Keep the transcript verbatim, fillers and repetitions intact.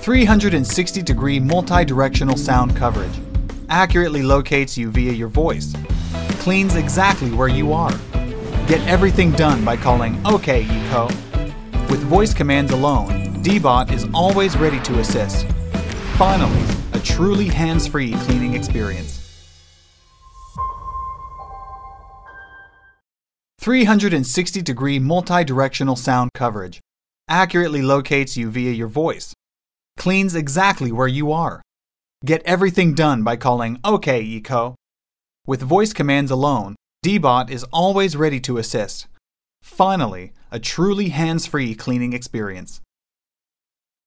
three hundred sixty degree multi-directional sound coverage. Accurately locates you via your voice. Cleans exactly where you are. Get everything done by calling OK Eco. With voice commands alone, D-Bot is always ready to assist. Finally, a truly hands-free cleaning experience. three hundred sixty degree multi-directional sound coverage. Accurately locates you via your voice. Cleans exactly where you are. Get everything done by calling OK Eco. With voice commands alone, D-Bot is always ready to assist. Finally, a truly hands-free cleaning experience.